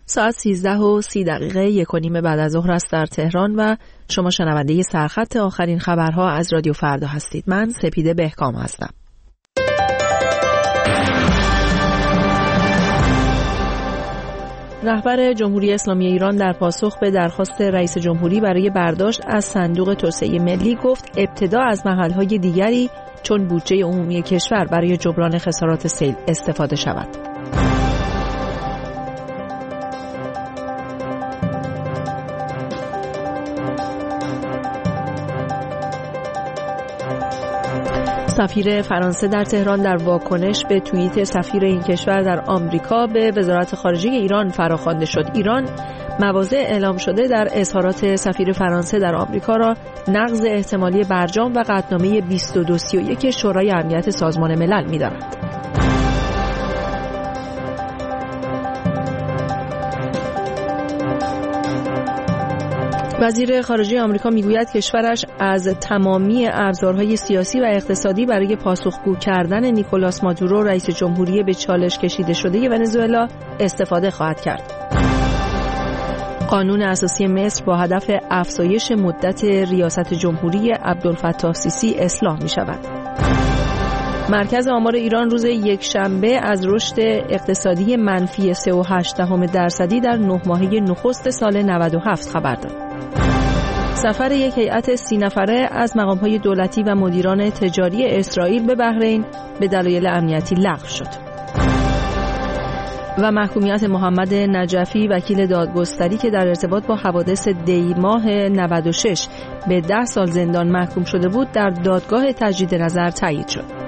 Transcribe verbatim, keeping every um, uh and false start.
ساعت سیزده و سی دقیقه یک و نیم بعد از ظهر است در تهران و شما شنونده سرخط آخرین خبرها از رادیو فردا هستید. من سپیده بهکام هستم. رهبر جمهوری اسلامی ایران در پاسخ به درخواست رئیس جمهوری برای برداشت از صندوق توسعه ملی گفت ابتدا از محل‌های دیگری چون بودجه عمومی کشور برای جبران خسارات سیل استفاده شود. سفیر فرانسه در تهران در واکنش به توییت سفیر این کشور در آمریکا به وزارت خارجه ایران فراخوانده شد. ایران مواضع اعلام شده در اظهارات سفیر فرانسه در آمریکا را نقض احتمالی برجام و قطعنامه بیست و دو سی و یک شورای امنیت سازمان ملل می‌داند. وزیر خارجه آمریکا میگوید کشورش از تمامی ابزارهای سیاسی و اقتصادی برای پاسخگو کردن نیکولاس مادورو رئیس جمهوری به چالش کشیده شده ونزوئلا استفاده خواهد کرد. قانون اساسی مصر با هدف افزایش مدت ریاست جمهوری عبدالفتاح السیسی اصلاح می شود. مرکز آمار ایران روز یکشنبه از رشد اقتصادی منفی سه و هشت دهم درصدی در نه ماهه نخست سال نود و هفت خبر داد. سفر یک هیئت سی نفره از مقام‌های دولتی و مدیران تجاری اسرائیل به بحرین به دلایل امنیتی لغو شد. و محکومیت محمد نجفی وکیل دادگستری که در ارتباط با حوادث دی ماه نود و شش به ده سال زندان محکوم شده بود در دادگاه تجدید نظر تایید شد.